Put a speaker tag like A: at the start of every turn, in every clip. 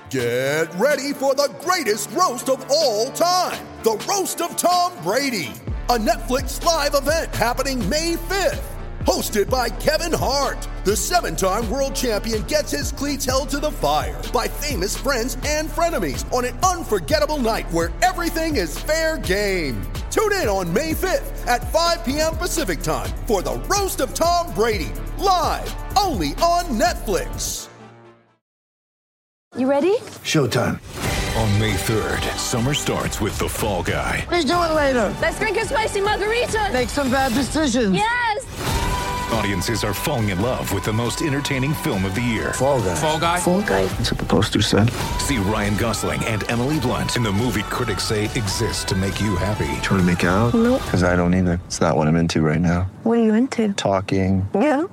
A: Get ready for the greatest roast of all time, the Roast of Tom Brady, a Netflix live event happening May 5th. Hosted by Kevin Hart, the 7-time world champion gets his cleats held to the fire by famous friends and frenemies on an unforgettable night where everything is fair game. Tune in on May 5th at 5 p.m. Pacific time for the Roast of Tom Brady, live only on Netflix.
B: You ready?
C: Showtime.
D: On May 3rd, summer starts with The Fall Guy.
C: Let's do it later.
B: Let's drink a spicy margarita.
C: Make some bad decisions.
B: Yes!
D: Audiences are falling in love with the most entertaining film of the year.
C: Fall Guy.
D: Fall Guy?
B: Fall guy.
C: That's what the poster said.
D: See Ryan Gosling and Emily Blunt in the movie critics say exists to make you happy.
C: Trying to make it out?
B: Nope.
C: Because I don't either. It's not what I'm into right now.
B: What are you into?
C: Talking.
B: Yeah.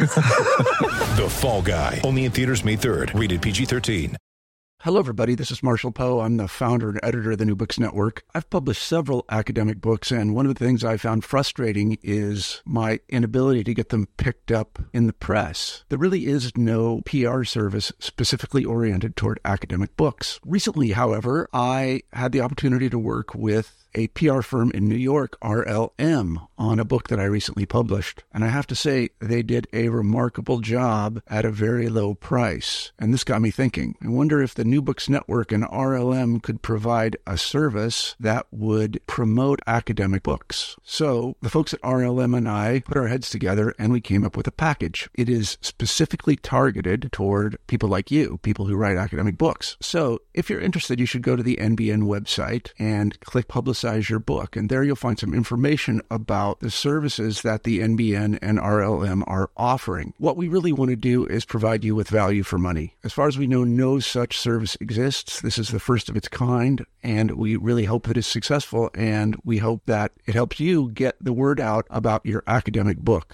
D: The Fall Guy. Only in theaters May 3rd. Rated PG-13.
E: Hello, everybody. This is Marshall Poe. I'm the founder and editor of the New Books Network. I've published several academic books, and one of the things I found frustrating is my inability to get them picked up in the press. There really is no PR service specifically oriented toward academic books. Recently, however, I had the opportunity to work with a PR firm in New York, RLM, on a book that I recently published. And I have to say, they did a remarkable job at a very low price. And this got me thinking. I wonder if the New Books Network and RLM could provide a service that would promote academic books. So the folks at RLM and I put our heads together and we came up with a package. It is specifically targeted toward people like you, people who write academic books. So if you're interested, you should go to the NBN website and click Publicize Your Book. And there you'll find some information about the services that the NBN and RLM are offering. What we really want to do is provide you with value for money. As far as we know, no such service exists. This is the first of its kind, and we really hope it is successful, and we hope that it helps you get the word out about your academic book.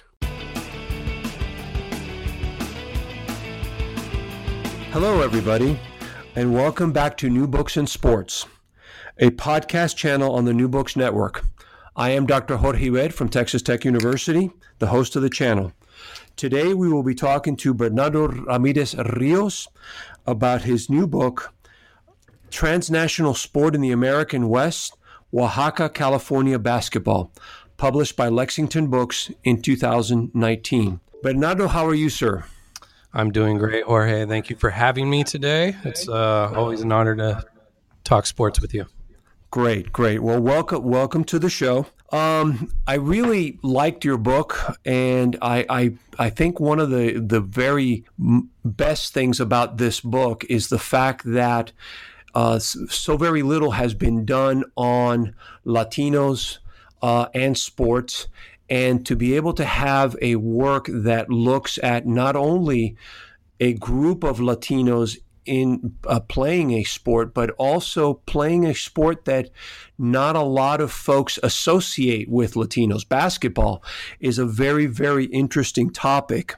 F: Hello, everybody, and welcome back to New Books in Sports, a podcast channel on the New Books Network. I am Dr. Jorge Red from Texas Tech University, the host of the channel. Today, we will be talking to Bernardo Ramirez Rios about his new book, Transnational Sport in the American West, Oaxaca, California Basketball, published by Lexington Books in 2019. Bernardo, how are you, sir?
G: I'm doing great, Jorge. Thank you for having me today. It's always an honor to talk sports with you.
F: Great. Well, welcome to the show. I really liked your book, and I think one of the very best things about this book is the fact that so very little has been done on Latinos and sports, and to be able to have a work that looks at not only a group of Latinos in playing a sport, but also playing a sport that not a lot of folks associate with Latinos. Basketball is a very, very interesting topic.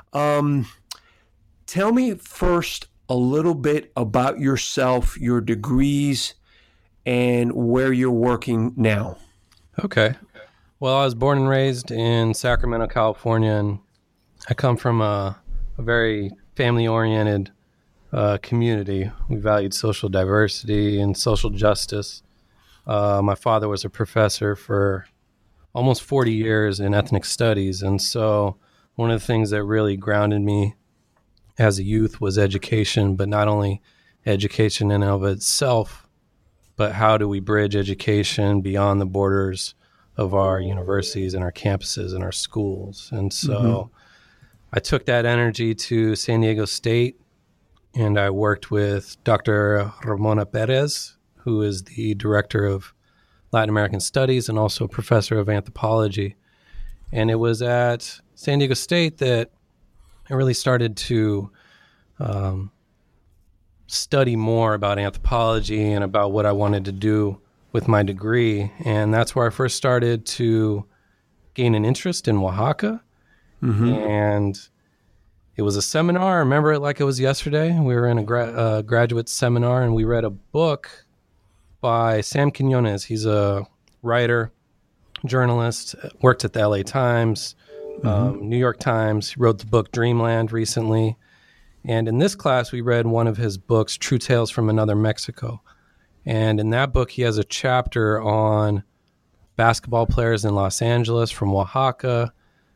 F: Tell me first a little bit about yourself, your degrees, and where you're working now.
G: Okay. Well, I was born and raised in Sacramento, California, and I come from a very family-oriented community. We valued social diversity and social justice. My father was a professor for almost 40 years in ethnic studies. And so one of the things that really grounded me as a youth was education, but not only education in and of itself, but how do we bridge education beyond the borders of our universities and our campuses and our schools. And so I took that energy to San Diego State, and I worked with Dr. Ramona Perez, who is the director of Latin American Studies and also a professor of anthropology. And it was at San Diego State that I really started to study more about anthropology and about what I wanted to do with my degree. And that's where I first started to gain an interest in Oaxaca. And it was a seminar. I remember it like it was yesterday. We were in a graduate seminar, and we read a book by Sam Quinones. He's a writer, journalist, worked at the LA Times, New York Times. He wrote the book Dreamland recently. And in this class, we read one of his books, True Tales from Another Mexico. And in that book, he has a chapter on basketball players in Los Angeles from Oaxaca,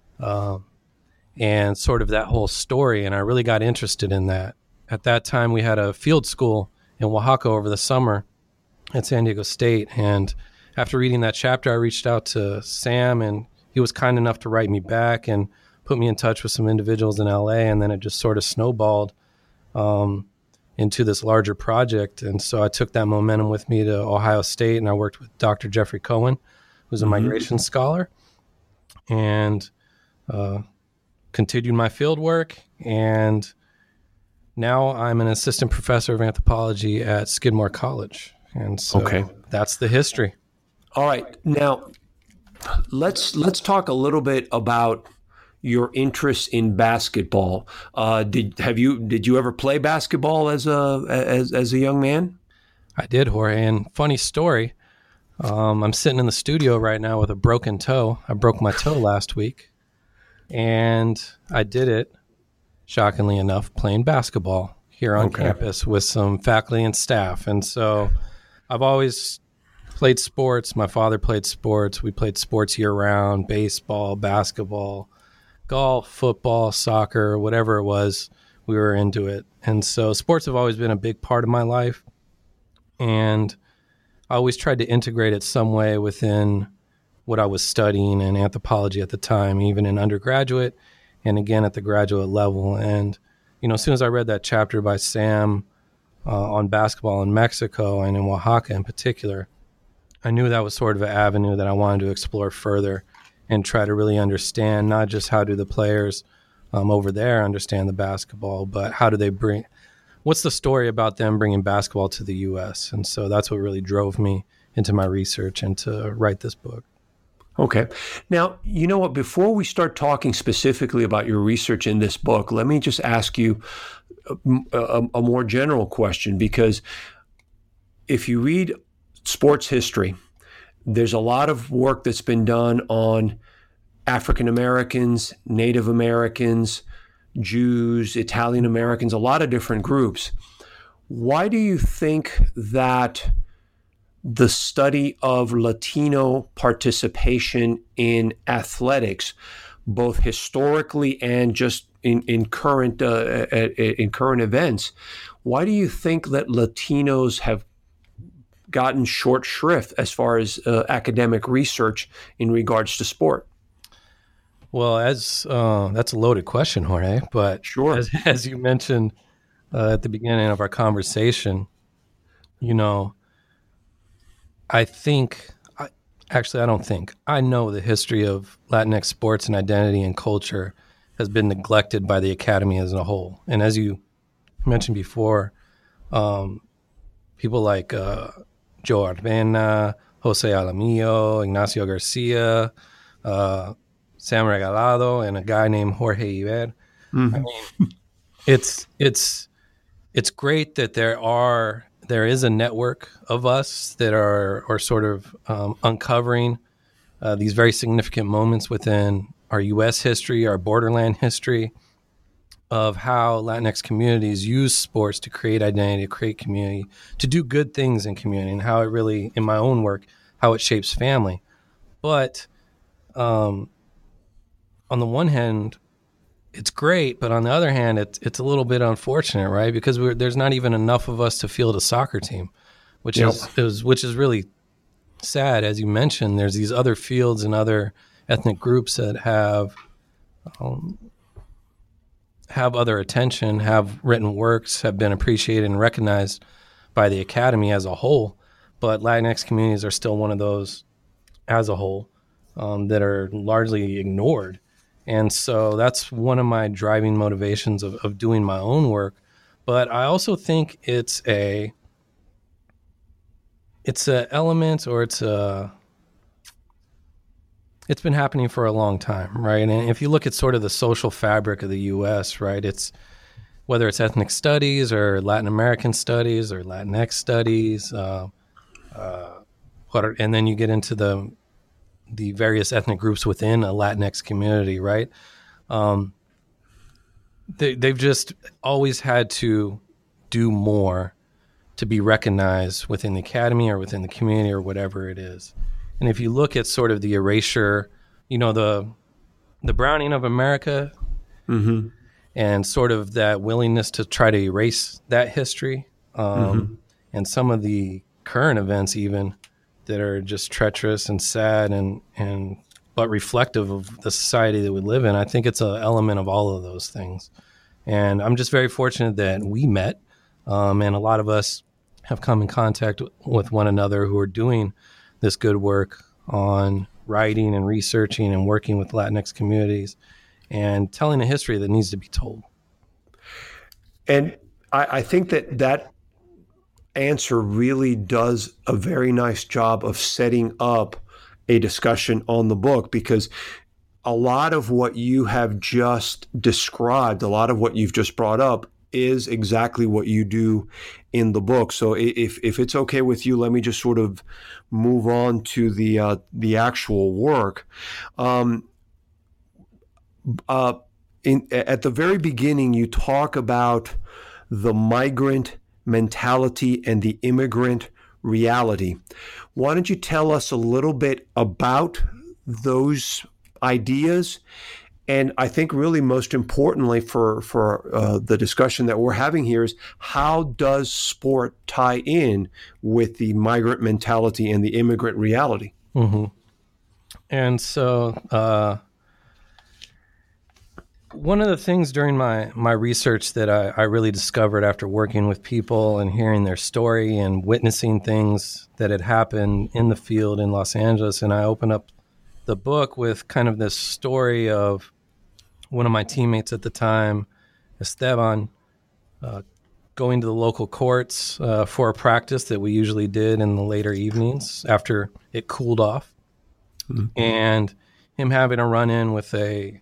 G: and sort of that whole story. And I really got interested in that. At that time, we had a field school in Oaxaca over the summer at San Diego State. And after reading that chapter, I reached out to Sam, and he was kind enough to write me back and put me in touch with some individuals in LA. And then it just sort of snowballed into this larger project. And so I took that momentum with me to Ohio State, and I worked with Dr. Jeffrey Cohen, who's a migration scholar, and continued my field work. And now I'm an assistant professor of anthropology at Skidmore College. And so that's the history.
F: All right. Now, let's talk a little bit about your interest in basketball. Did you ever play basketball as a young man?
G: I did, Jorge. And funny story, I'm sitting in the studio right now with a broken toe. I broke my toe last week, and I did it, shockingly enough, playing basketball here on campus with some faculty and staff. And so I've always played sports. My father played sports. We played sports year-round, baseball, basketball, golf, football, soccer, whatever it was, we were into it. And so sports have always been a big part of my life. And I always tried to integrate it some way within what I was studying in anthropology at the time, even in undergraduate and again at the graduate level. And, you know, as soon as I read that chapter by Sam on basketball in Mexico and in Oaxaca in particular, I knew that was sort of an avenue that I wanted to explore further and try to really understand not just how do the players over there understand the basketball, but how do they what's the story about them bringing basketball to the U.S.? And so that's what really drove me into my research and to write this book.
F: Okay. Now, you know what, before we start talking specifically about your research in this book, let me just ask you a more general question, because if you read sports history, there's a lot of work that's been done on African Americans, Native Americans, Jews, Italian Americans, a lot of different groups. Why do you think that the study of Latino participation in athletics, both historically and just in current events, why do you think that Latinos have gotten short shrift as far as academic research in regards to sport?
G: Well, that's a loaded question, Jorge. But
F: sure,
G: as you mentioned at the beginning of our conversation, you know, I know the history of Latinx sports and identity and culture has been neglected by the academy as a whole. And as you mentioned before, people like Joe Arbena, Jose Alamillo, Ignacio Garcia, Sam Regalado, and a guy named Jorge Iber. Mm-hmm. I mean, it's great that there is a network of us that are sort of uncovering these very significant moments within our U.S. history, our borderland history, of how Latinx communities use sports to create identity, to create community, to do good things in community, and how it really, in my own work, how it shapes family. But on the one hand, it's great, but on the other hand, it's a little bit unfortunate, right? Because there's not even enough of us to field a soccer team, which is really sad. As you mentioned, there's these other fields and other ethnic groups that have other attention, have written works, have been appreciated and recognized by the academy as a whole. But Latinx communities are still one of those as a whole that are largely ignored. And so that's one of my driving motivations of doing my own work. But I also think it's an element, or it's been happening for a long time, right? And if you look at sort of the social fabric of the U.S., right, it's whether it's ethnic studies or Latin American studies or Latinx studies, and then you get into the various ethnic groups within a Latinx community, right? they've just always had to do more to be recognized within the academy or within the community or whatever it is. And if you look at sort of the erasure, the Browning of America,
F: Mm-hmm.
G: and sort of that willingness to try to erase that history, and some of the current events even that are just treacherous and sad but reflective of the society that we live in. I think it's an element of all of those things. And I'm just very fortunate that we met, and a lot of us have come in contact with one another who are doing this good work on writing and researching and working with Latinx communities and telling a history that needs to be told.
F: And I think that answer really does a very nice job of setting up a discussion on the book, because a lot of what you have just described, a lot of what you've just brought up is exactly what you do in the book. So if it's okay with you, let me just sort of move on to the actual work. At the very beginning, you talk about the migrant mentality and the immigrant reality. Why don't you tell us a little bit about those ideas? And I think really most importantly for the discussion that we're having here is, how does sport tie in with the migrant mentality and the immigrant reality?
G: Mm-hmm. And so one of the things during my research that I really discovered after working with people and hearing their story and witnessing things that had happened in the field in Los Angeles, and I opened up the book with kind of this story of one of my teammates at the time, Esteban, going to the local courts for a practice that we usually did in the later evenings after it cooled off, and him having a run-in with a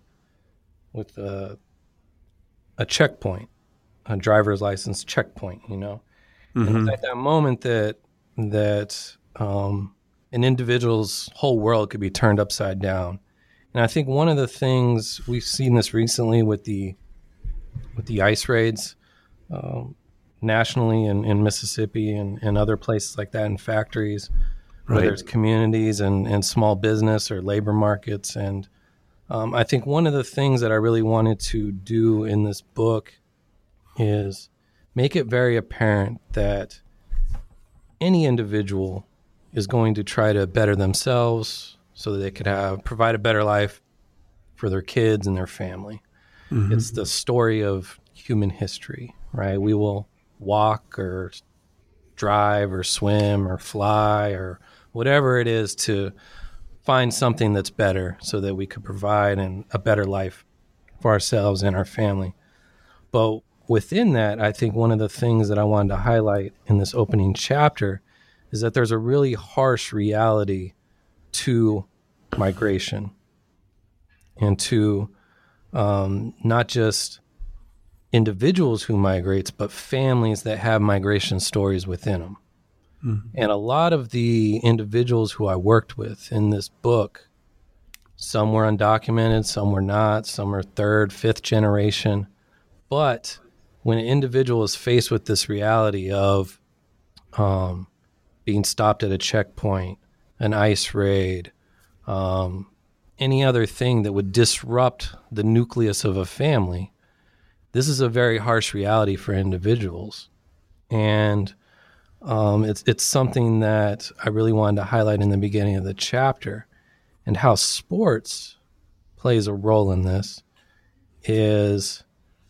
G: checkpoint, a driver's license checkpoint, And it was at that moment that an individual's whole world could be turned upside down. And I think one of the things we've seen this recently with the ICE raids nationally in Mississippi and other places like that, in factories, whether it's communities and small business or labor markets. And I think one of the things that I really wanted to do in this book is make it very apparent that any individual is going to try to better themselves so that they could provide a better life for their kids and their family. Mm-hmm. It's the story of human history, right? We will walk or drive or swim or fly or whatever it is to find something that's better so that we could provide a better life for ourselves and our family. But within that, I think one of the things that I wanted to highlight in this opening chapter is that there's a really harsh reality to migration and to not just individuals who migrate, but families that have migration stories within them. Mm-hmm. And a lot of the individuals who I worked with in this book, some were undocumented, some were not, some are third, fifth generation. But when an individual is faced with this reality of being stopped at a checkpoint, an ICE raid, any other thing that would disrupt the nucleus of a family, this is a very harsh reality for individuals. And it's something that I really wanted to highlight in the beginning of the chapter. And how sports plays a role in this is,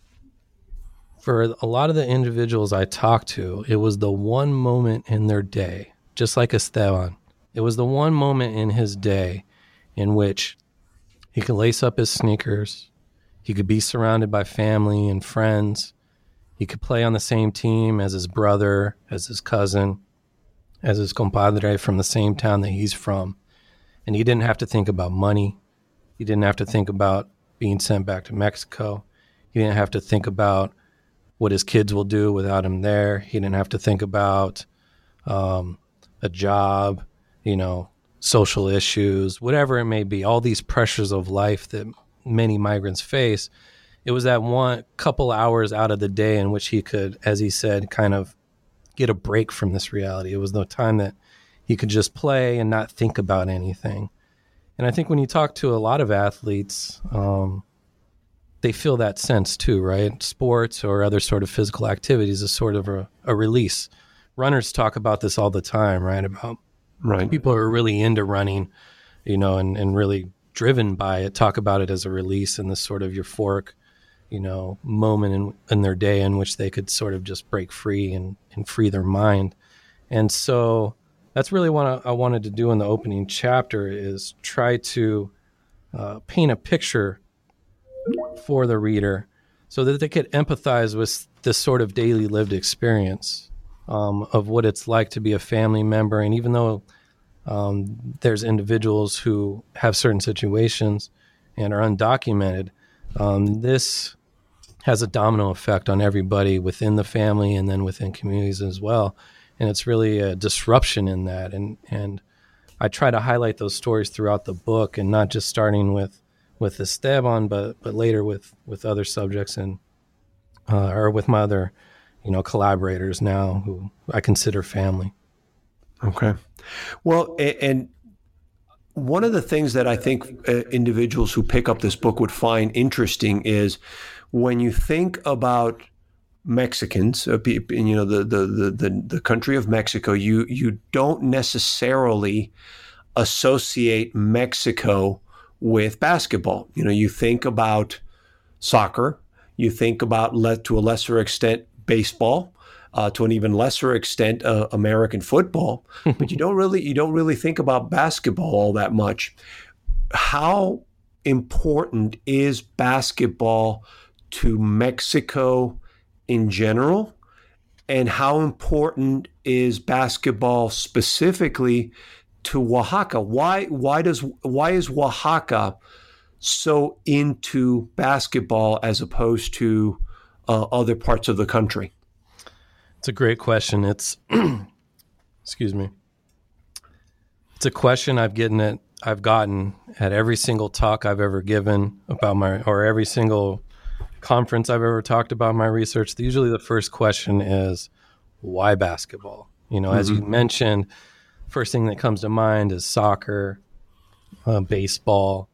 G: for a lot of the individuals I talked to, it was the one moment in their day, just like Esteban. It was the one moment in his day in which he could lace up his sneakers, he could be surrounded by family and friends, he could play on the same team as his brother, as his cousin, as his compadre from the same town that he's from. And he didn't have to think about money. He didn't have to think about being sent back to Mexico. He didn't have to think about what his kids will do without him there. He didn't have to think about a job, social issues, whatever it may be, all these pressures of life that many migrants face. it was that one couple hours out of the day in which he could, as he said, kind of get a break from this reality. It was the time that he could just play and not think about anything. And I think when you talk to a lot of athletes, they feel that sense too, right? Sports or other sort of physical activities is sort of a release. Runners talk about this all the time, right? About people who are really into running, you know, and really driven by it, talk about it as a release and this sort of euphoric, you know, moment in their day in which they could sort of just break free and free their mind. And so that's really what I wanted to do in the opening chapter, is try to paint a picture for the reader so that they could empathize with this sort of daily lived experience of what it's like to be a family member. And even though there's individuals who have certain situations and are undocumented, this has a domino effect on everybody within the family and then within communities as well. And it's really a disruption in that. And I try to highlight those stories throughout the book, and not just starting with Esteban, but later with other subjects and or with my other, you know, collaborators now who I consider family.
F: Okay. Well, and one of the things that I think individuals who pick up this book would find interesting is when you think about Mexicans, you know, the country of Mexico, you don't necessarily associate Mexico with basketball. You know, you think about soccer, you think about, to a lesser extent, baseball, to an even lesser extent, American football, but you don't really think about basketball all that much. How important is basketball to Mexico in general, and how important is basketball specifically to Oaxaca? Why is Oaxaca so into basketball as opposed to other parts of the country?
G: It's a great question. It's excuse me. It's a question I've gotten at every single talk I've ever given about or every single conference I've ever talked about my research. Usually the first question is, why basketball? You know, as you mentioned, first thing that comes to mind is soccer, baseball,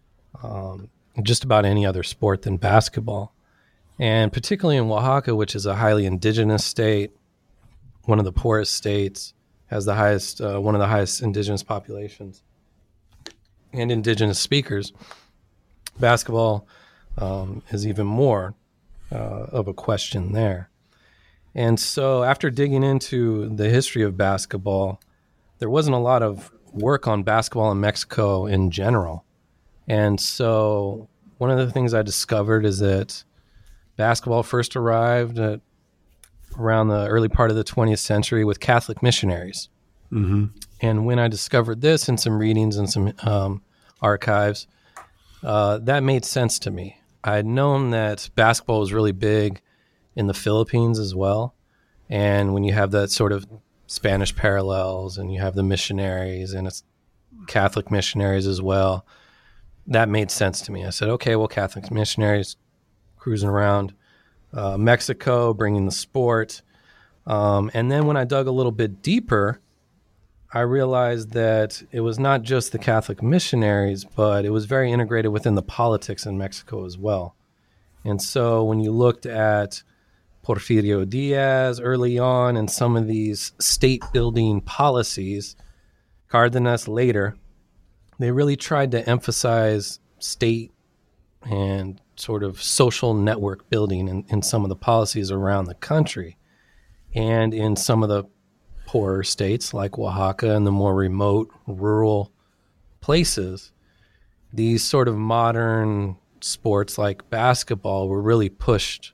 G: just about any other sport than basketball. And particularly in Oaxaca, which is a highly indigenous state, one of the poorest states, has the highest, one of the highest indigenous populations and indigenous speakers, basketball is even more of a question there. And so after digging into the history of basketball, there wasn't a lot of work on basketball in Mexico in general. And so one of the things I discovered is that basketball first arrived around the early part of the 20th century with Catholic missionaries. Mm-hmm. And when I discovered this in some readings and some archives, that made sense to me. I had known that basketball was really big in the Philippines as well. And when you have that sort of Spanish parallels and you have the missionaries and it's Catholic missionaries as well, that made sense to me. I said, okay, well, Catholic missionaries cruising around Mexico, bringing the sport. And then when I dug a little bit deeper, I realized that it was not just the Catholic missionaries, but it was very integrated within the politics in Mexico as well. And so when you looked at Porfirio Diaz early on and some of these state-building policies, Cárdenas later, they really tried to emphasize state and sort of social network building in some of the policies around the country. And in some of the poorer states like Oaxaca and the more remote rural places, these sort of modern sports like basketball were really pushed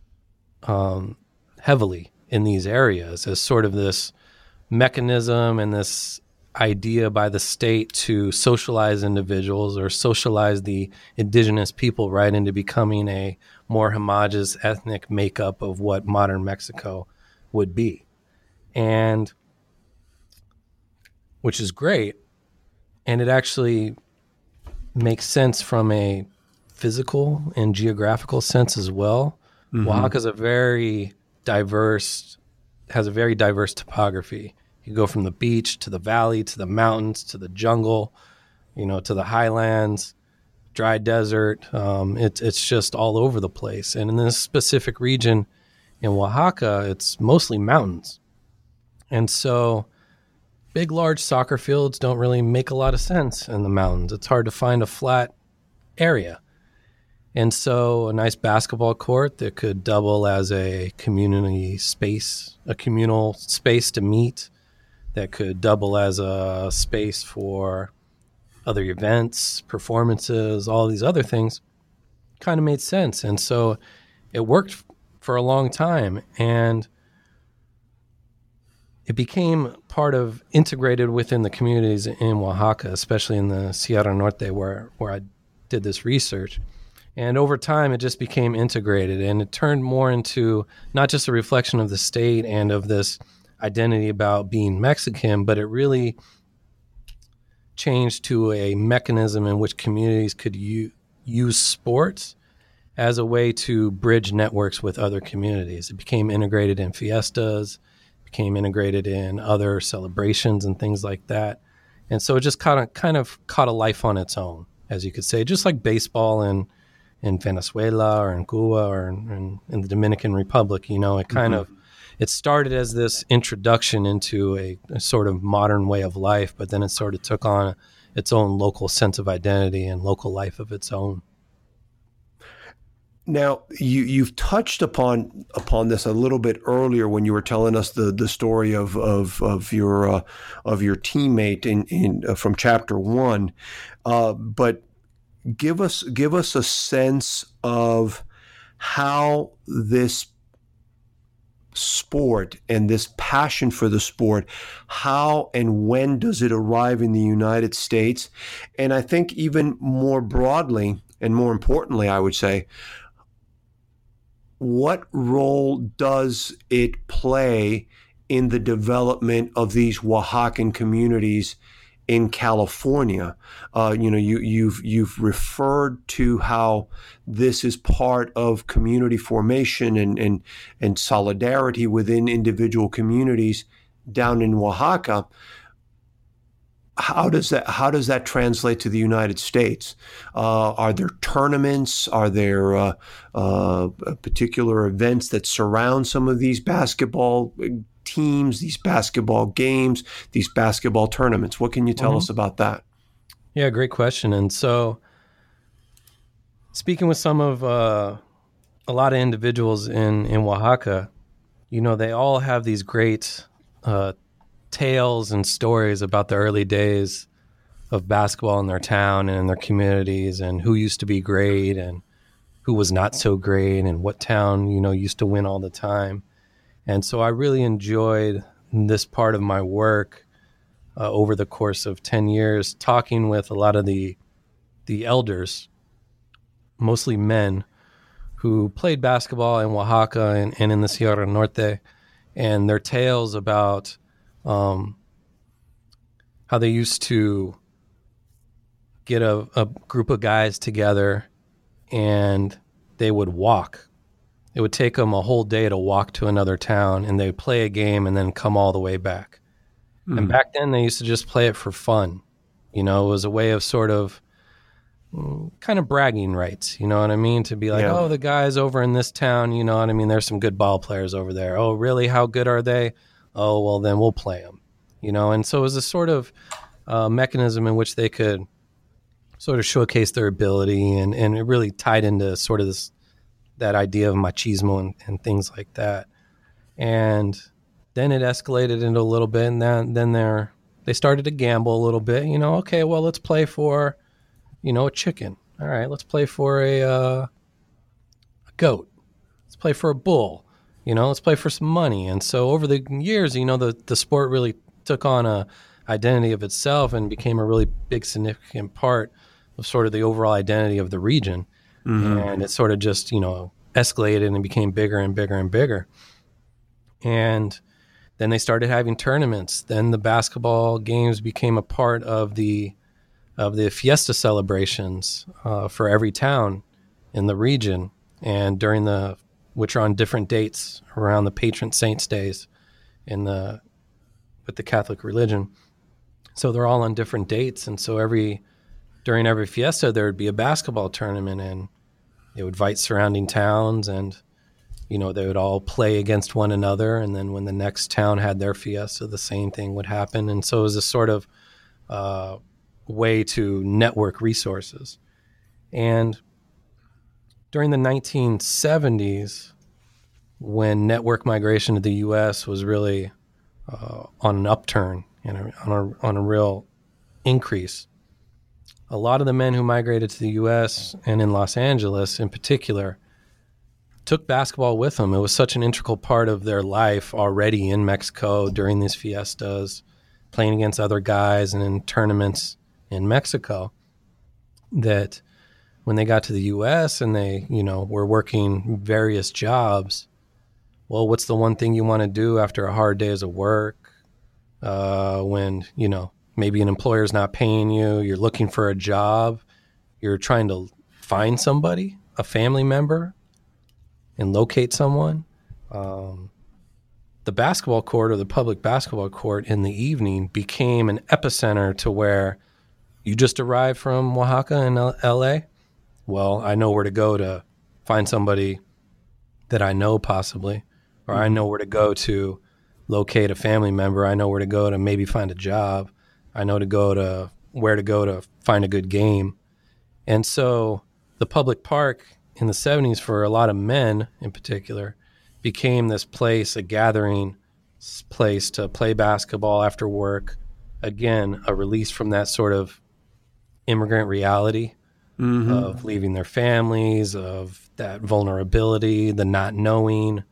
G: heavily in these areas as sort of this mechanism and this idea by the state to socialize individuals or socialize the indigenous people right into becoming a more homogeneous ethnic makeup of what modern Mexico would be. And which is great. And it actually makes sense from a physical and geographical sense as well. Oaxaca is has a very diverse topography. You go from the beach to the valley to the mountains to the jungle, to the highlands, dry desert. It's just all over the place. And in this specific region in Oaxaca, it's mostly mountains. And so big, large soccer fields don't really make a lot of sense in the mountains. It's hard to find a flat area. And so a nice basketball court that could double as a communal space to meet, that could double as a space for other events, performances, all these other things, kind of made sense. And so it worked for a long time. And it became integrated within the communities in Oaxaca, especially in the Sierra Norte where I did this research. And over time, it just became integrated, and it turned more into not just a reflection of the state and of this identity about being Mexican, but it really changed to a mechanism in which communities could use sports as a way to bridge networks with other communities. It became integrated in fiestas, became integrated in other celebrations and things like that. And so it just kind of caught a life on its own, as you could say, just like baseball in Venezuela or in Cuba or in the Dominican Republic. It kind of, it started as this introduction into a sort of modern way of life, but then it sort of took on its own local sense of identity and local life of its own.
F: Now, you've touched upon this a little bit earlier when you were telling us the story of your teammate in from chapter 1, but give us a sense of how this sport and this passion for the sport, how and when does it arrive in the United States? And I think even more broadly and more importantly, I would say, what role does it play in the development of these Oaxacan communities in California? You've referred to how this is part of community formation and solidarity within individual communities down in Oaxaca. How does that translate to the United States? Are there tournaments? Are there particular events that surround some of these basketball teams, these basketball games, these basketball tournaments? What can you tell us about that?
G: Yeah, great question. And so speaking with some of a lot of individuals in Oaxaca, they all have these great tales and stories about the early days of basketball in their town and in their communities, and who used to be great and who was not so great, and what town, used to win all the time. And so I really enjoyed this part of my work over the course of 10 years, talking with a lot of the elders, mostly men, who played basketball in Oaxaca and in the Sierra Norte, and their tales about how they used to get a group of guys together and they would walk. It would take them a whole day to walk to another town, and they would play a game and then come all the way back. And back then they used to just play it for fun. It was a way of sort of kind of bragging rights, you know what I mean? To be like, oh, the guys over in this town, you know what I mean? There's some good ball players over there. Oh, really? How good are they? Oh, well, then we'll play them, And so it was a sort of mechanism in which they could sort of showcase their ability, and it really tied into sort of that idea of machismo and things like that. And then it escalated into a little bit, and then they started to gamble a little bit. Okay, well, let's play for, a chicken. All right, let's play for a goat. Let's play for a bull. Let's play for some money. And so over the years, the sport really took on a identity of itself and became a really big, significant part of sort of the overall identity of the region. And it sort of just, escalated and became bigger and bigger and bigger. And then they started having tournaments. Then the basketball games became a part of the fiesta celebrations for every town in the region, and which are on different dates around the patron saints days with the Catholic religion. So they're all on different dates. And so during every fiesta, there would be a basketball tournament, and they would invite surrounding towns, and, they would all play against one another. And then when the next town had their fiesta, the same thing would happen. And so it was a sort of way to network resources. And during the 1970s, when network migration to the U.S. was really on an upturn and on a real increase, a lot of the men who migrated to the U.S. and in Los Angeles in particular took basketball with them. It was such an integral part of their life already in Mexico during these fiestas, playing against other guys and in tournaments in Mexico, that when they got to the U.S. and they, were working various jobs, well, what's the one thing you want to do after a hard days of work when, maybe an employer's not paying you, you're looking for a job, you're trying to find somebody, a family member, and locate someone? The basketball court, or the public basketball court, in the evening became an epicenter to where you just arrived from Oaxaca in L.A. Well, I know where to go to find somebody that I know possibly, or I know where to go to locate a family member. I know where to go to maybe find a job. I know where to go to find a good game. And so the public park in the 70s, for a lot of men in particular, became this place, a gathering place to play basketball after work. Again, a release from that sort of immigrant reality of leaving their families, of that vulnerability, the not knowing,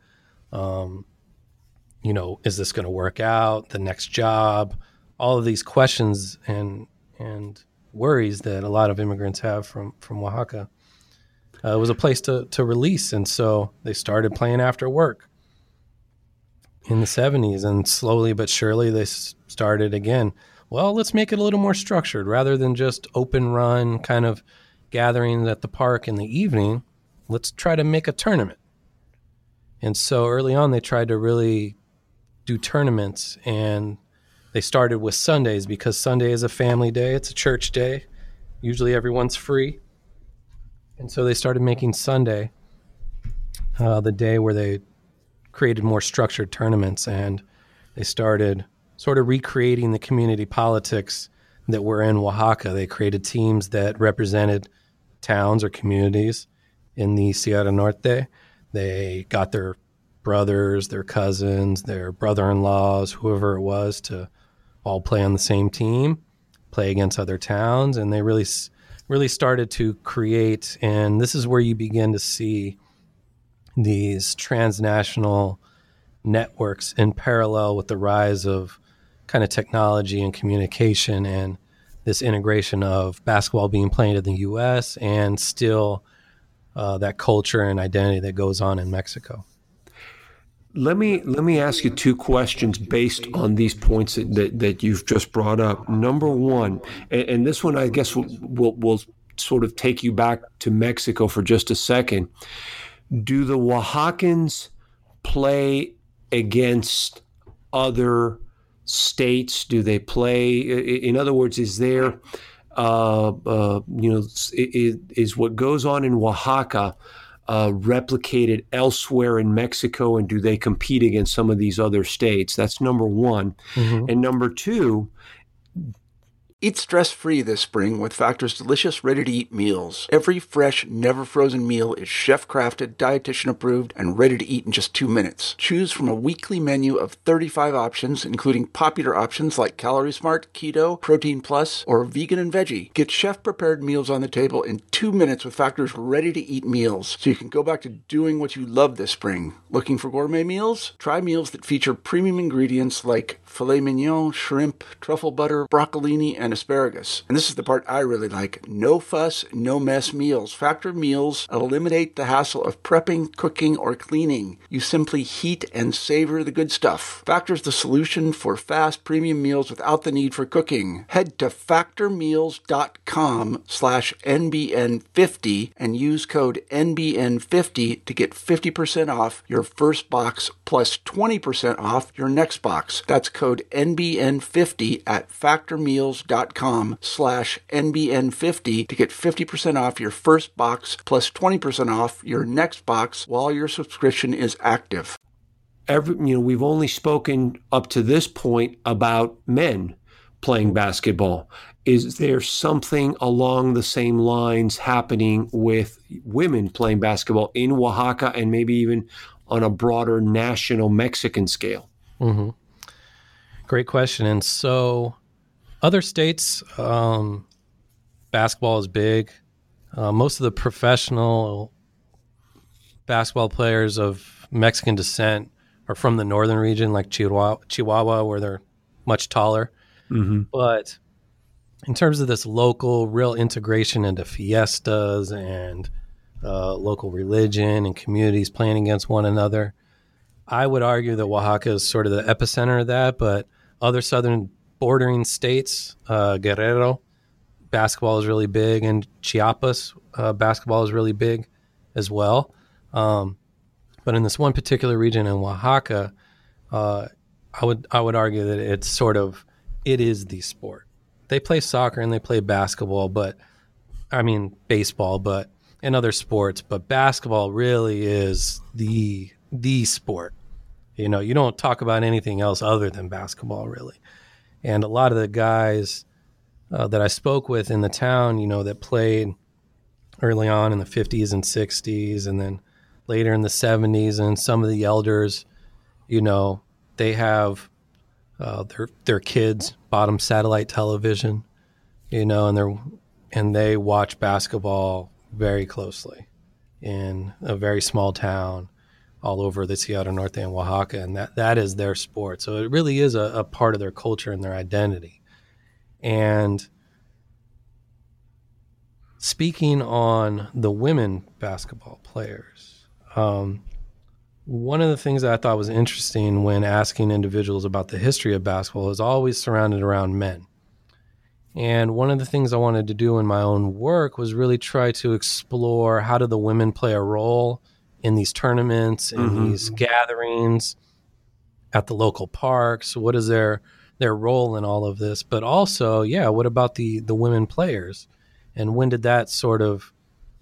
G: is this going to work out, the next job, all of these questions and worries that a lot of immigrants have from Oaxaca. It was a place to release, and so they started playing after work in the 70s, and slowly but surely they started again, well, let's make it a little more structured. Rather than just open run kind of gatherings at the park in the evening, let's try to make a tournament. And so early on, they tried to really do tournaments, and they started with Sundays, because Sunday is a family day. It's a church day. Usually everyone's free. And so they started making Sunday the day where they created more structured tournaments, and they started sort of recreating the community politics that were in Oaxaca. They created teams that represented towns or communities in the Sierra Norte. They got their brothers, their cousins, their brother-in-laws, whoever it was, to all play on the same team, play against other towns, and they really started to create, and this is where you begin to see these transnational networks in parallel with the rise of kind of technology and communication, and this integration of basketball being played in the U.S. and still that culture and identity that goes on in Mexico.
F: Let me ask you two questions based on these points that you've just brought up. Number one, and this one I guess will sort of take you back to Mexico for just a second. Do the Oaxacans play against other states? Do they play? In other words, is there, is what goes on in Oaxaca replicated elsewhere in Mexico, and do they compete against some of these other states? That's number one. Mm-hmm. And number two,
E: eat stress-free this spring with Factor's delicious, ready-to-eat meals. Every fresh, never-frozen meal is chef-crafted, dietitian-approved, and ready to eat in just 2 minutes. Choose from a weekly menu of 35 options, including popular options like Calorie Smart, Keto, Protein Plus, or Vegan and Veggie. Get chef-prepared meals on the table in 2 minutes with Factor's ready-to-eat meals, so you can go back to doing what you love this spring. Looking for gourmet meals? Try meals that feature premium ingredients like filet mignon, shrimp, truffle butter, broccolini, and and asparagus. And this is the part I really like. No fuss, no mess meals. Factor meals eliminate the hassle of prepping, cooking, or cleaning. You simply heat and savor the good stuff. Factor's the solution for fast premium meals without the need for cooking. Head to factormeals.com/NBN50 and use code NBN50 to get 50% off your first box plus 20% off your next box. That's code NBN50 at factormeals.com/NBN50 to get 50% off your first box plus 20% off your next box while your subscription is active.
F: We've only spoken up to this point about men playing basketball. Is there something along the same lines happening with women playing basketball in Oaxaca and maybe even on a broader national Mexican scale?
G: Mm-hmm. Great question. And so other states, basketball is big. Most of the professional basketball players of Mexican descent are from the northern region, like Chihuahua, where they're much taller.
F: Mm-hmm.
G: But in terms of this local, real integration into fiestas and local religion and communities playing against one another, I would argue that Oaxaca is sort of the epicenter of that. But other southern bordering states, Guerrero, basketball is really big, and Chiapas, basketball is really big as well. But in this one particular region in Oaxaca, I would argue that it is the sport. They play soccer and they play basketball, baseball, and other sports, but basketball really is the sport. You don't talk about anything else other than basketball, really. And a lot of the guys that I spoke with in the town, that played early on in the 50s and 60s, and then later in the 70s, and some of the elders, they have their kids bought them satellite television, and they watch basketball very closely in a very small town all over the Sierra Norte and Oaxaca, and that is their sport. So it really is a part of their culture and their identity. And speaking on the women basketball players, one of the things that I thought was interesting when asking individuals about the history of basketball is always surrounded around men. And one of the things I wanted to do in my own work was really try to explore how do the women play a role in these tournaments and these gatherings at the local parks. What is their role in all of this? But also, what about the women players? And when did that sort of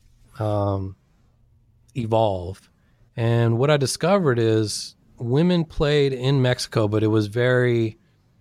G: evolve? And what I discovered is women played in Mexico, but it was very,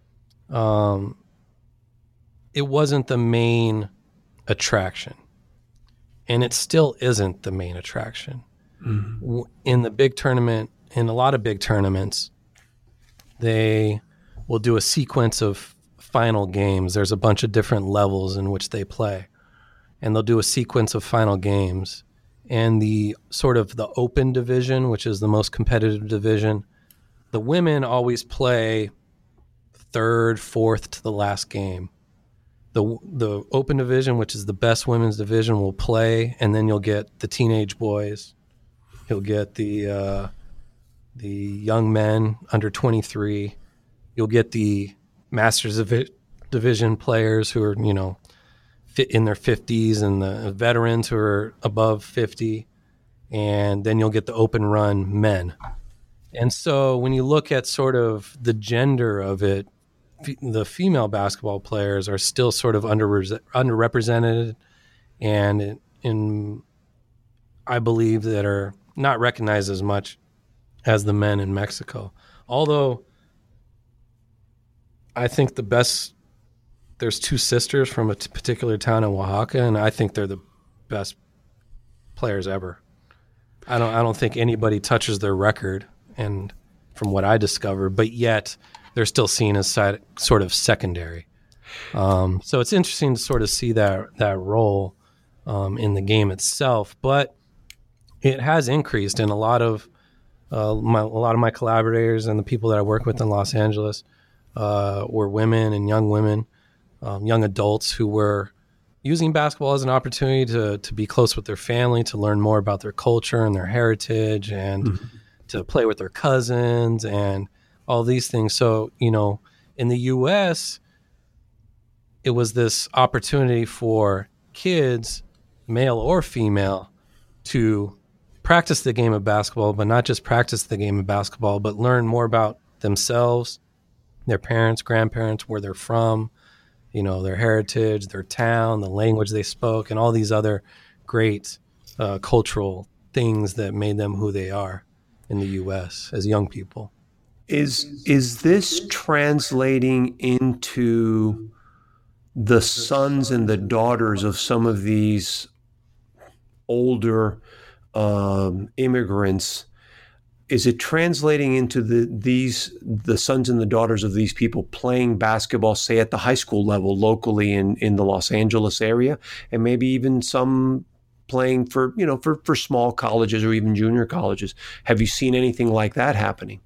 G: it wasn't the main attraction. And it still isn't the main attraction. Mm-hmm. In the big tournament, in a lot of big tournaments, they will do a sequence of final games. There's a bunch of different levels in which they play. And they'll do a sequence of final games. And the sort of the open division, which is the most competitive division, the women always play third, fourth to the last game. The open division, which is the best women's division, will play, and then you'll get the teenage boys. You'll get the young men under 23. You'll get the Masters Division players who are, fit in their 50s, and the veterans who are above 50. And then you'll get the open run men. And so when you look at sort of the gender of it, the female basketball players are still sort of underrepresented, and I believe that are not recognized as much as the men in Mexico. Although I think there's two sisters from a particular town in Oaxaca, and I think they're the best players ever. I don't think anybody touches their record, and from what I discovered, but yet they're still seen as sort of secondary. So it's interesting to sort of see that role in the game itself, but it has increased, and a lot of my collaborators and the people that I work with in Los Angeles were women and young women young adults who were using basketball as an opportunity to be close with their family, to learn more about their culture and their heritage, and to play with their cousins and all these things. So, in the U.S., it was this opportunity for kids, male or female, to practice the game of basketball, but not just practice the game of basketball, but learn more about themselves, their parents, grandparents, where they're from, their heritage, their town, the language they spoke, and all these other great cultural things that made them who they are in the U.S. as young people.
F: Is this translating into the sons and the daughters of some of these older immigrants? Is it translating into the sons and the daughters of these people playing basketball, say at the high school level locally in the Los Angeles area, and maybe even some playing for small colleges or even junior colleges? Have you seen anything like that happening?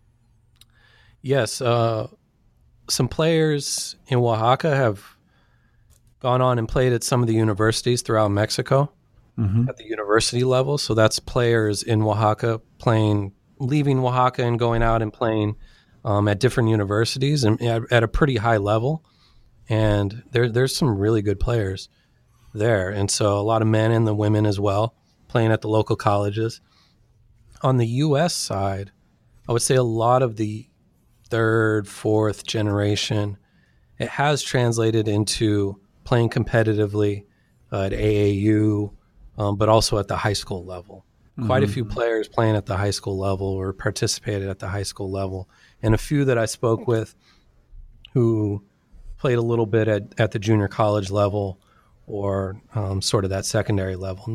G: Yes, some players in Oaxaca have gone on and played at some of the universities throughout Mexico at the university level. So that's players in Oaxaca leaving Oaxaca and going out and playing at different universities and at a pretty high level. And there's some really good players there. And so a lot of men and the women as well playing at the local colleges. On the U.S. side, I would say a lot of the third, fourth generation, it has translated into playing competitively at AAU, but also at the high school level. Quite a few players playing at the high school level or participated at the high school level, and a few that I spoke with who played a little bit at the junior college level or sort of that secondary level.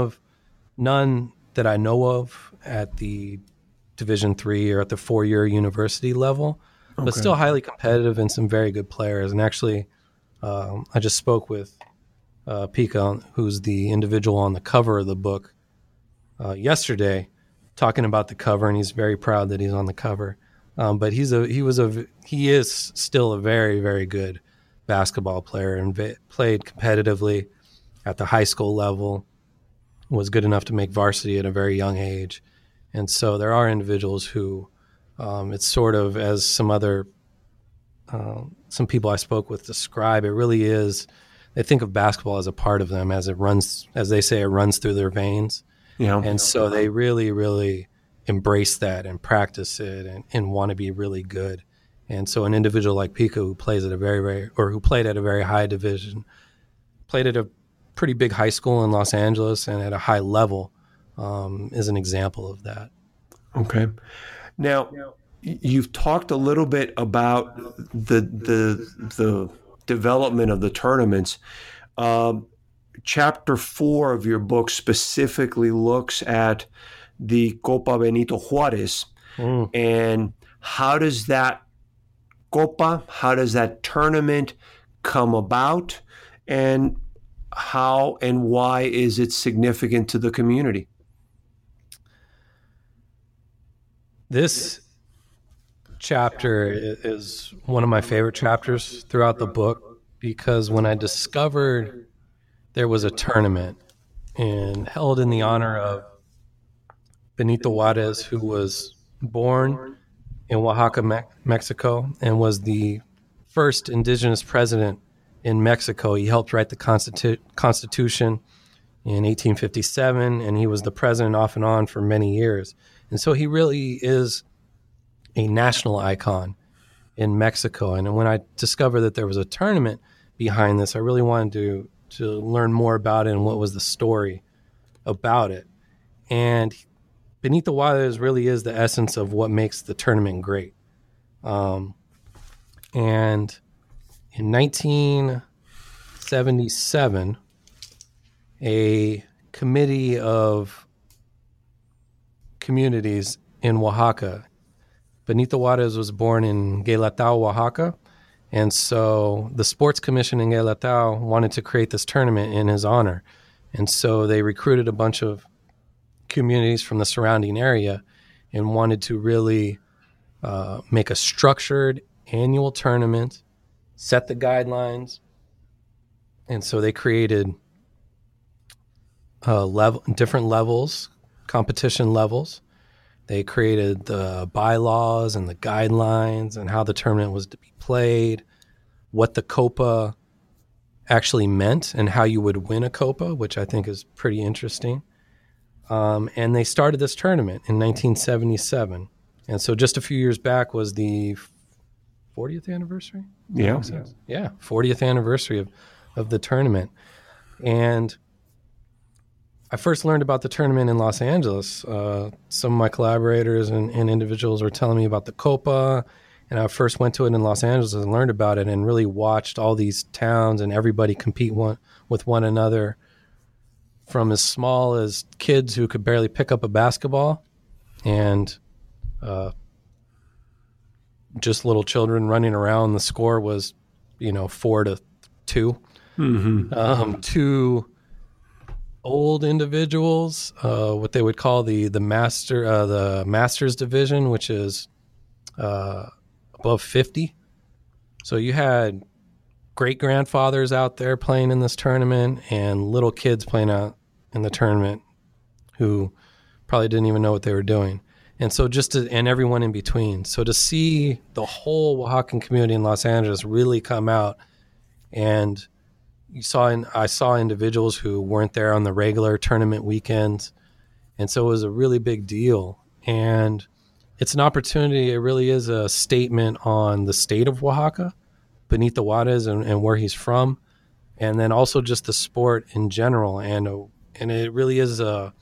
G: None that I know of at the Division III or at the 4-year university level, but still highly competitive and some very good players. And actually, I just spoke with Pika, who's the individual on the cover of the book, yesterday, talking about the cover, and he's very proud that he's on the cover. But he is still a very, very good basketball player and played competitively at the high school level, was good enough to make varsity at a very young age. And so there are individuals who it's sort of, as some people I spoke with describe, it really is, they think of basketball as a part of them, as it runs, as they say, it runs through their veins. Yeah. And so they really, really embrace that and practice it and want to be really good. And so an individual like Pika, who plays at who played at a very high division, played at a pretty big high school in Los Angeles and at a high level, is an example of that. Okay.
F: Now, you've talked a little bit about the development of the tournaments. Chapter 4 of your book specifically looks at the Copa Benito Juárez and how does that tournament come about, and how and why is it significant to the community?
G: This chapter is one of my favorite chapters throughout the book, because when I discovered there was a tournament and held in the honor of Benito Juárez, who was born in Oaxaca, Mexico, and was the first indigenous president in Mexico. He helped write the Constitution in 1857, and he was the president off and on for many years. And so he really is a national icon in Mexico. And when I discovered that there was a tournament behind this, I really wanted to learn more about it and what was the story about it. And Benito Juárez really is the essence of what makes the tournament great. And in 1977, a committee of communities in Oaxaca, Benito Juárez was born in Guelatao, Oaxaca, and so the Sports Commission in Guelatao wanted to create this tournament in his honor. And so they recruited a bunch of communities from the surrounding area and wanted to really make a structured annual tournament set the guidelines. And so they created different levels, competition levels. They created the bylaws and the guidelines and how the tournament was to be played, what the Copa actually meant and how you would win a Copa, which I think is pretty interesting. And they started this tournament in 1977. And so just a few years back was the 40th anniversary?
F: Yeah.
G: Yeah, 40th anniversary of the tournament. And I first learned about the tournament in Los Angeles. Some of my collaborators and individuals were telling me about the Copa, and I first went to it in Los Angeles and learned about it and really watched all these towns and everybody compete with one another, from as small as kids who could barely pick up a basketball and just little children running around. The score was, 4-2.
F: Mm-hmm.
G: To old individuals, what they would call the Masters division, which is above 50. So you had great grandfathers out there playing in this tournament and little kids playing out in the tournament who probably didn't even know what they were doing. And so and everyone in between. So to see the whole Oaxacan community in Los Angeles really come out, and I saw individuals who weren't there on the regular tournament weekends. And so it was a really big deal. And it's an opportunity. It really is a statement on the state of Oaxaca, Benito Juarez, and where he's from. And then also just the sport in general. And it really is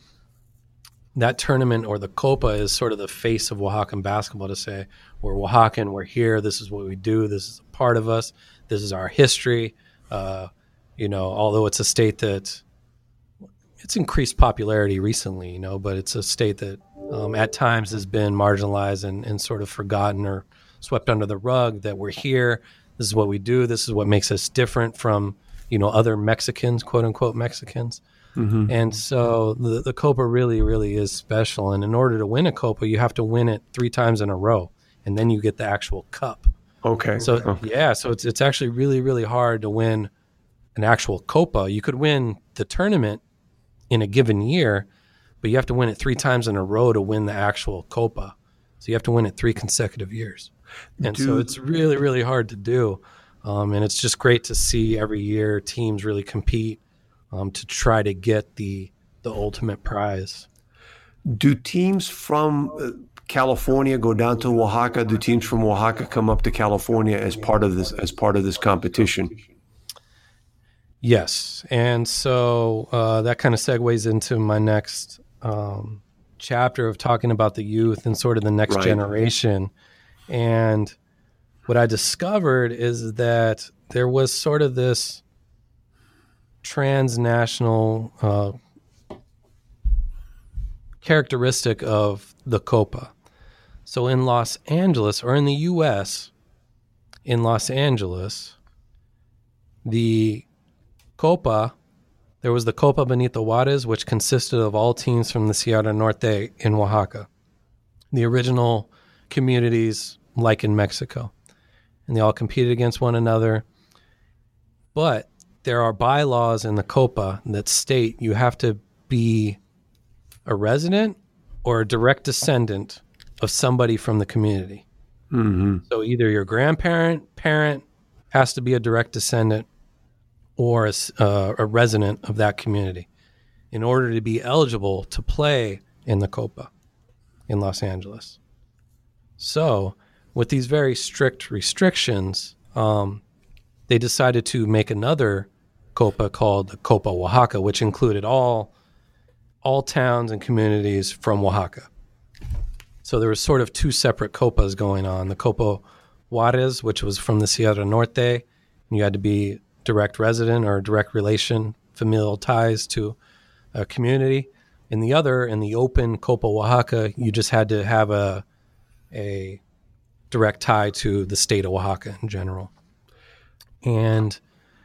G: that tournament, or the Copa, is sort of the face of Oaxacan basketball, to say, we're Oaxacan, we're here, this is what we do, this is a part of us, this is our history. Although it's a state that it's increased popularity recently, but it's a state that at times has been marginalized and sort of forgotten or swept under the rug, that we're here, this is what we do, this is what makes us different from, other Mexicans, quote unquote Mexicans.
F: Mm-hmm.
G: And so the Copa really, really is special. And in order to win a Copa, you have to win it 3 times in a row, and then you get the actual cup.
F: Okay.
G: So so it's actually really, really hard to win an actual Copa. You could win the tournament in a given year, but you have to win it 3 times in a row to win the actual Copa. So you have to win it 3 consecutive years. And so it's really, really hard to do. And it's just great to see every year teams really compete to try to get the ultimate prize.
F: Do teams from California go down to Oaxaca? Do teams from Oaxaca come up to California as part of this competition?
G: Yes, and so that kind of segues into my next chapter of talking about the youth and sort of the next generation. And what I discovered is that there was sort of this transnational characteristic of the Copa. So in Los Angeles, or in the U.S., in Los Angeles, the Copa, there was the Copa Benito Juarez, which consisted of all teams from the Sierra Norte in Oaxaca, the original communities like in Mexico. And they all competed against one another. But there are bylaws in the Copa that state you have to be a resident or a direct descendant of somebody from the community.
F: Mm-hmm.
G: So either your grandparent, parent has to be a direct descendant, or a resident of that community in order to be eligible to play in the Copa in Los Angeles. So with these very strict restrictions, they decided to make another Copa called the Copa Oaxaca, which included all towns and communities from Oaxaca. So there was sort of 2 separate Copas going on. The Copa Juarez, which was from the Sierra Norte, and you had to be direct resident or direct relation, familial ties to a community. In the other, in the open Copa Oaxaca, you just had to have a direct tie to the state of Oaxaca in general. And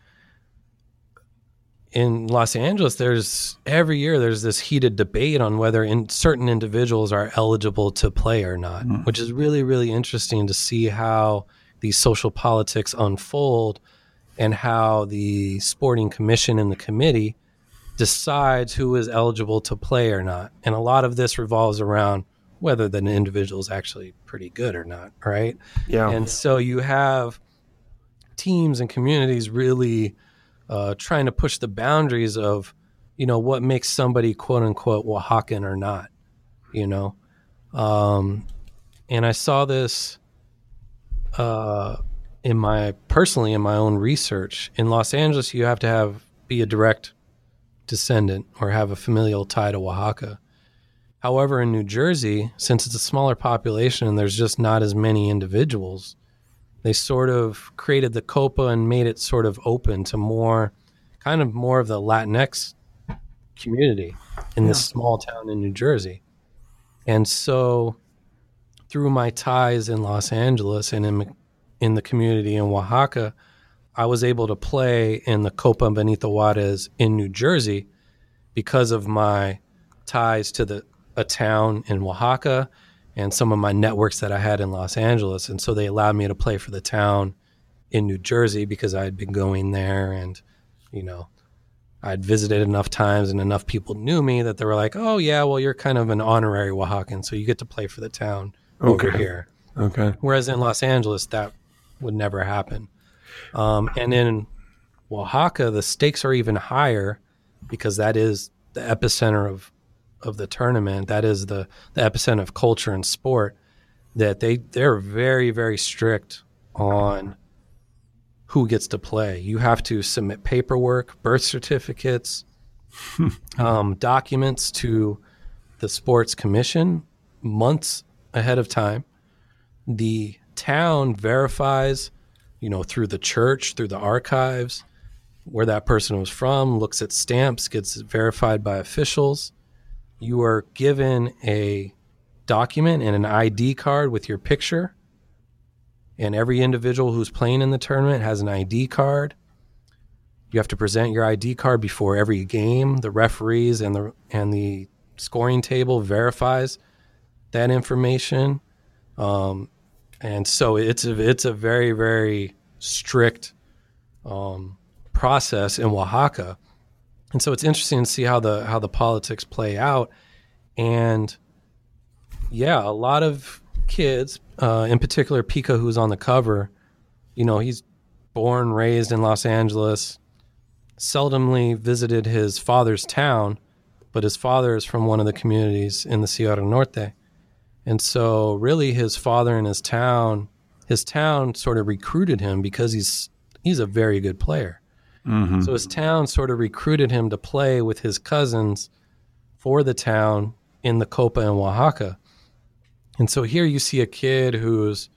G: in Los Angeles, every year there's this heated debate on whether certain individuals are eligible to play or not, which is really, really interesting to see how these social politics unfold and how the sporting commission and the committee decides who is eligible to play or not. And a lot of this revolves around whether the individual is actually pretty good or not, right?
F: Yeah.
G: And so you have teams and communities really trying to push the boundaries of, what makes somebody quote unquote Oaxacan or not, and I saw this in my own research. In Los Angeles, you have to be a direct descendant or have a familial tie to Oaxaca. However, in New Jersey, since it's a smaller population and there's just not as many individuals, they sort of created the COPA and made it sort of open to more of the Latinx community in this small town in New Jersey. And so through my ties in Los Angeles and in the community in Oaxaca, I was able to play in the Copa Benito Juarez in New Jersey because of my ties to a town in Oaxaca and some of my networks that I had in Los Angeles. And so they allowed me to play for the town in New Jersey because I had been going there and, I'd visited enough times and enough people knew me that they were like, oh yeah, well, you're kind of an honorary Oaxacan, so you get to play for the town over here.
F: Okay.
G: Whereas in Los Angeles, that would never happen. And in Oaxaca, the stakes are even higher because that is the epicenter of the tournament. That is the epicenter of culture and sport, that they're very, very strict on who gets to play. You have to submit paperwork, birth certificates, documents to the sports commission months ahead of time. The town verifies, through the church, through the archives, where that person was from, looks at stamps, gets verified by officials. You are given a document and an ID card with your picture. And every individual who's playing in the tournament has an ID card. You have to present your ID card before every game. The referees and the scoring table verifies that information. And so it's a very, very strict process in Oaxaca. And so it's interesting to see how the politics play out. And yeah, a lot of kids, in particular Pika, who's on the cover, he's born, raised in Los Angeles, seldomly visited his father's town, but his father is from one of the communities in the Sierra Norte. And so really his father and his town sort of recruited him because he's a very good player. Mm-hmm. So his town sort of recruited him to play with his cousins for the town in the Copa in Oaxaca. And so here you see a kid who's,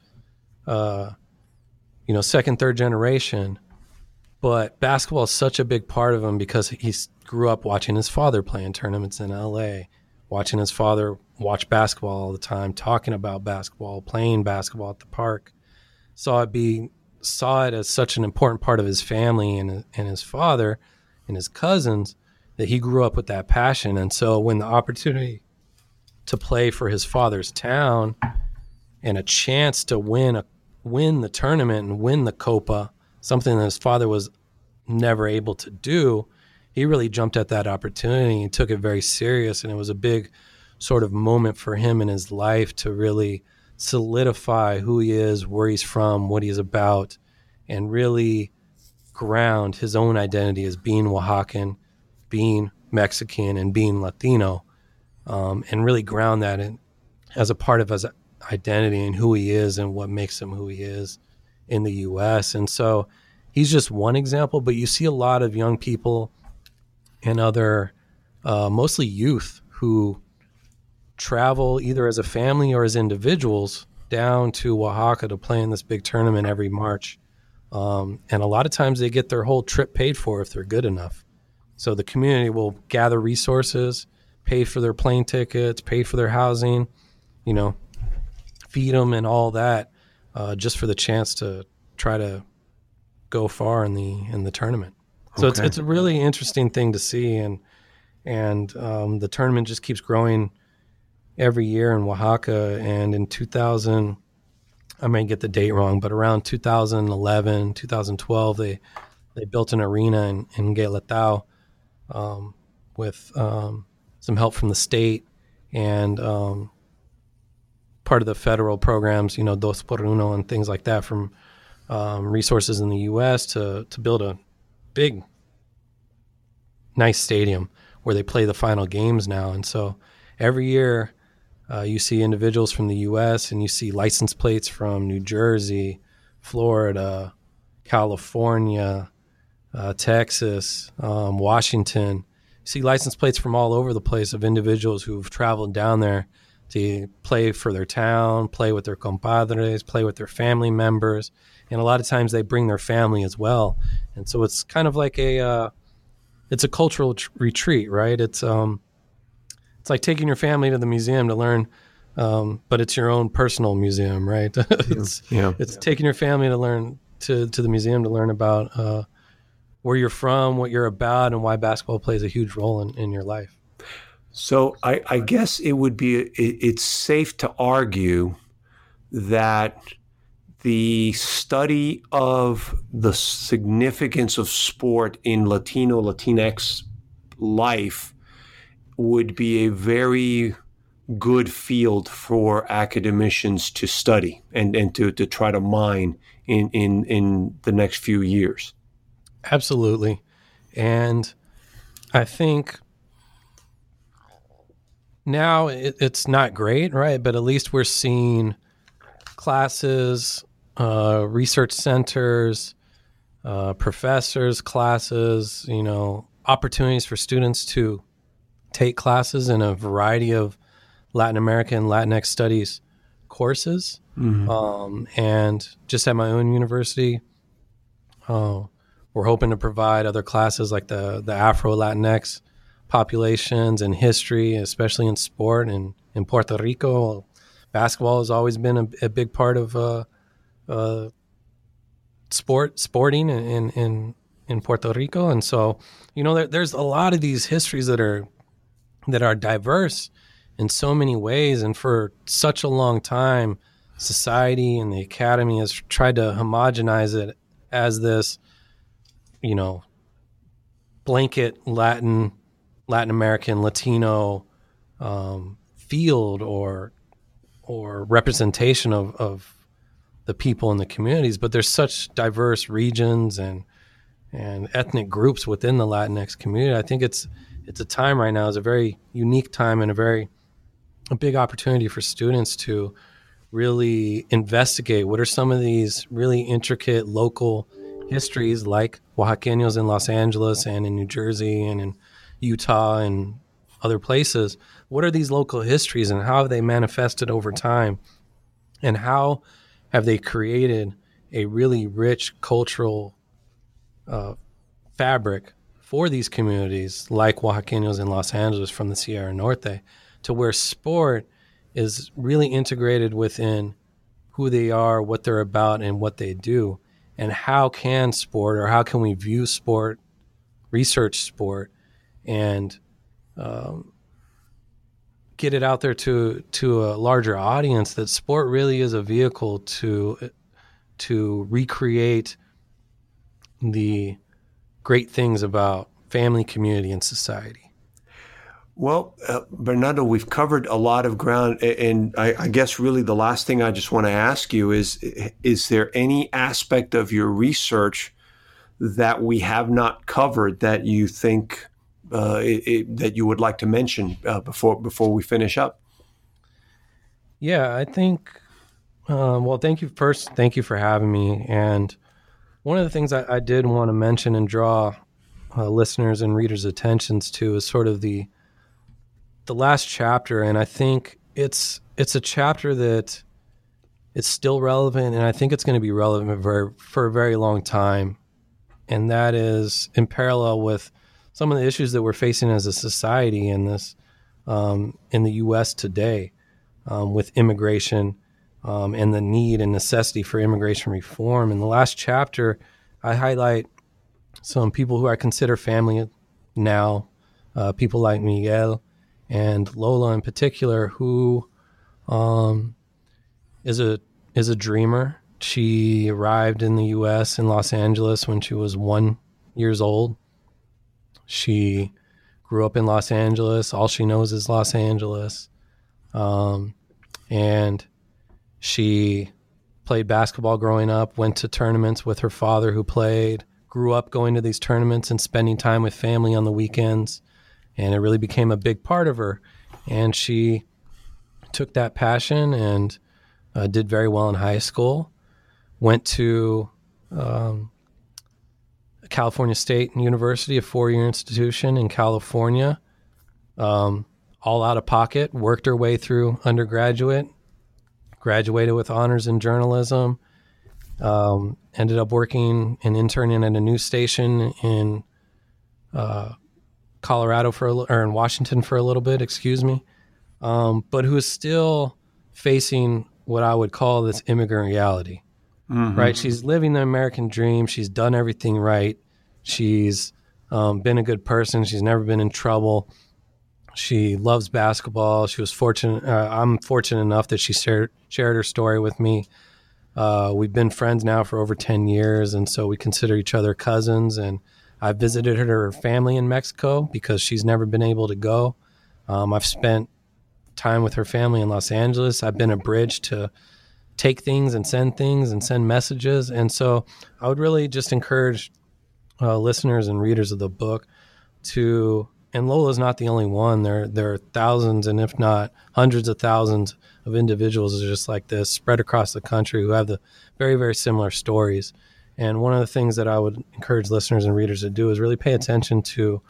G: second, third generation, but basketball is such a big part of him because he grew up watching his father play in tournaments in LA, watching his father watch basketball all the time, talking about basketball, playing basketball at the park, saw it as such an important part of his family and his father and his cousins that he grew up with that passion. And so when the opportunity to play for his father's town and a chance to win the tournament and win the Copa, something that his father was never able to do, he really jumped at that opportunity and took it very serious. And it was a big sort of moment for him in his life to really solidify who he is, where he's from, what he's about, and really ground his own identity as being Oaxacan, being Mexican, and being Latino. And really ground that as a part of his identity and who he is and what makes him who he is in the U.S. And so he's just one example, but you see a lot of young people and other, mostly youth, who travel either as a family or as individuals down to Oaxaca to play in this big tournament every March. And a lot of times they get their whole trip paid for if they're good enough. So the community will gather resources, pay for their plane tickets, pay for their housing, feed them and all that, just for the chance to try to go far in the tournament. So okay. It's a really interesting thing to see, and the tournament just keeps growing every year in Oaxaca. And in 2000, I may get the date wrong, but around 2011, 2012, they built an arena in Guelatao with some help from the state and part of the federal programs, Dos por Uno and things like that from resources in the U.S. to build a big, nice stadium where they play the final games now. And so every year you see individuals from the U.S. and you see license plates from New Jersey, Florida, California, Texas, Washington. You see license plates from all over the place of individuals who've traveled down there to play for their town, play with their compadres, play with their family members. And a lot of times they bring their family as well. And so it's kind of like it's a cultural retreat, right? It's like taking your family to the museum to learn, but it's your own personal museum, right? It's taking your family to learn to the museum to learn about where you're from, what you're about, and why basketball plays a huge role in your life.
F: So I guess it's safe to argue that the study of the significance of sport in Latinx life would be a very good field for academicians to study and to try to mine in the next few years.
G: Absolutely. And I think now it's not great, right? But at least we're seeing classes, research centers, professors, classes, opportunities for students to take classes in a variety of Latin American, Latinx studies courses. Mm-hmm. And just at my own university, we're hoping to provide other classes like the Afro-Latinx populations and history, especially in sport. And in Puerto Rico, basketball has always been a big part of sporting in Puerto Rico. And so, there's a lot of these histories that are diverse in so many ways. And for such a long time, society and the academy has tried to homogenize it as this, blanket Latin American, Latino field or representation of the people in the communities. But there's such diverse regions and ethnic groups within the Latinx community. I think it's a time right now, is a very unique time and a big opportunity for students to really investigate what are some of these really intricate local histories, like Oaxaqueños in Los Angeles and in New Jersey and in Utah and other places. What are these local histories and how have they manifested over time? And how have they created a really rich cultural fabric for these communities like Oaxaqueños in Los Angeles from the Sierra Norte, to where sport is really integrated within who they are, what they're about, and what they do. And how can sport, or how can we view sport, research sport, and get it out there to a larger audience, that sport really is a vehicle to recreate the great things about family, community, and society.
F: Well, Bernardo, we've covered a lot of ground, and I guess really the last thing I just want to ask you is there any aspect of your research that we have not covered that you think that you would like to mention before we finish up?
G: Yeah, I think, well, thank you for having me. And one of the things I did want to mention and draw listeners and readers' attentions to is sort of the last chapter. And I think it's a chapter that it's still relevant, and I think it's going to be relevant for a very long time. And that is in parallel with some of the issues that we're facing as a society in this, in the U.S. today, with immigration and the need and necessity for immigration reform. In the last chapter, I highlight some people who I consider family now, people like Miguel and Lola in particular, who is a is a dreamer. She arrived in the U.S. in Los Angeles when she was 1 year old. She grew up in Los Angeles. All she knows is Los Angeles. And she played basketball growing up, went to tournaments with her father who played, grew up going to these tournaments and spending time with family on the weekends. And it really became a big part of her. And she took that passion and did very well in high school, went to California State University, a 4-year institution in California, all out of pocket, worked her way through undergraduate, graduated with honors in journalism, ended up working and interning at a news station in Colorado or in Washington for a little bit, but who is still facing what I would call this immigrant reality, right? She's living the American dream. She's done everything right. She's been a good person. She's never been in trouble. She loves basketball. She was fortunate. I'm fortunate enough that she shared her story with me. We've been friends now for over 10 years, and so we consider each other cousins. And I visited her family in Mexico because she's never been able to go. I've spent time with her family in Los Angeles. I've been a bridge to take things and send messages. And so I would really just encourage listeners and readers of the book to, and Lola's not the only one. There are thousands, and if not hundreds of thousands of individuals just like this spread across the country who have the very, very similar stories. And one of the things that I would encourage listeners and readers to do is really pay attention to,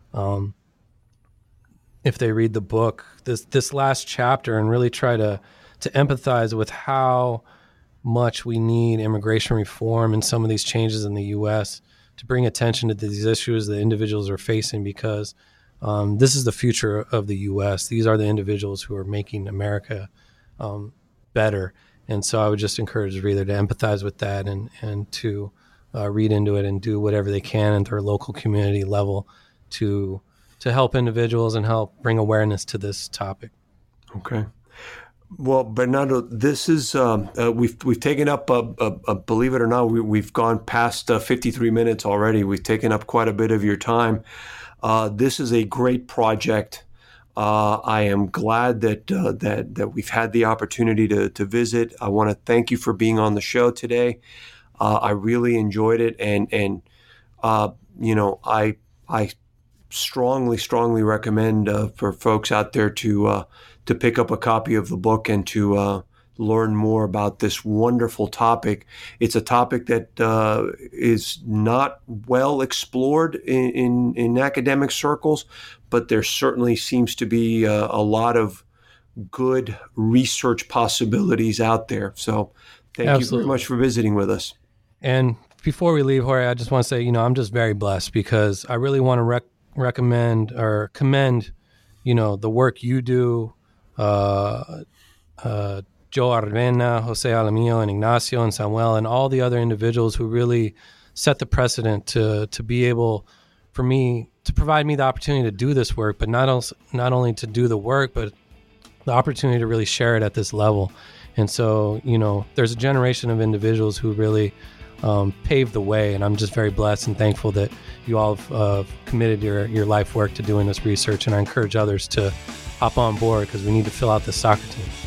G: if they read the book, this last chapter, and really try to empathize with how much we need immigration reform and some of these changes in the U.S. to bring attention to these issues that individuals are facing, because this is the future of the U.S. These are the individuals who are making America better. And so I would just encourage the reader to empathize with that and to read into it and do whatever they can at their local community level to help individuals and help bring awareness to this topic.
F: Okay. Well, Bernardo, this is we've taken up believe it or not, we've gone past 53 minutes already. We've taken up quite a bit of your time. This is a great project. I am glad that we've had the opportunity to visit. I want to thank you for being on the show today. I really enjoyed it, and I strongly recommend for folks out there to pick up a copy of the book and to learn more about this wonderful topic. It's a topic that is not well explored in academic circles, but there certainly seems to be a lot of good research possibilities out there. So thank you very much for visiting with us.
G: And before we leave, Jorge, I just want to say, I'm just very blessed because I really want to recommend or commend, the work you do, Joe Aravena, Jose Alamillo, and Ignacio and Samuel, and all the other individuals who really set the precedent to be able, for me, to provide me the opportunity to do this work, but not only to do the work, but the opportunity to really share it at this level. And so, there's a generation of individuals who really paved the way, and I'm just very blessed and thankful that you all have committed your life work to doing this research, and I encourage others to hop on board because we need to fill out the soccer team.